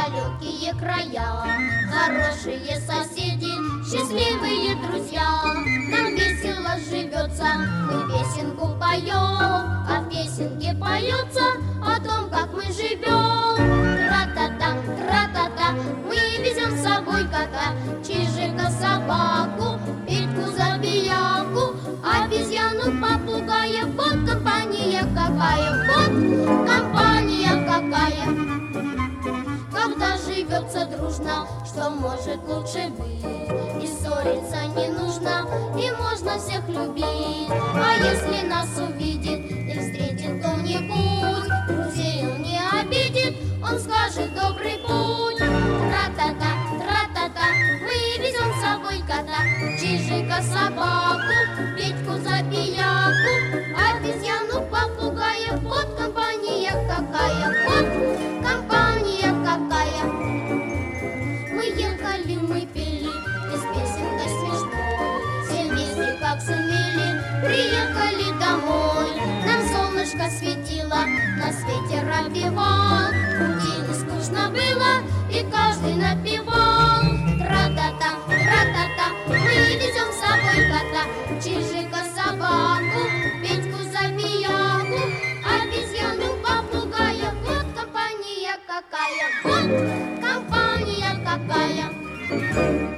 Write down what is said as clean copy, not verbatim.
далекие края. Хорошие соседи, счастливые друзья, нам весело живется, мы песенку поем, а в песенке поется о том, как мы живем. Тра-та-та, тра-та-та, мы везем с собой кота, чижика, собаку, Петьку, забияку, обезьяну, попугая. Вот компания какая, вот компания какая. Когда живется дружно, что может лучше быть? И ссориться не нужно, и можно всех любить. А если нас увидит и встретит кто-нибудь, друзей он не обидит, он скажет добрый путь. Тра-та-та, тра-та-та, мы везем с собой кота, чижика, собаку, Петьку, забияку, обезьяну, попугая. Вот компания какая, вот компания какая. Мы ехали, мы пели, и с песенкой смешной, все вместе как сумели, приехали домой. Нам солнышко светило, на свете ропевал, день скучно было, и каждый напевал. Тра-та-та, тра-та-та, мы везем с собой кота, чижика, собаку, Петьку, забияку, обезьяну, попугая. Вот компания какая, вот компания какая.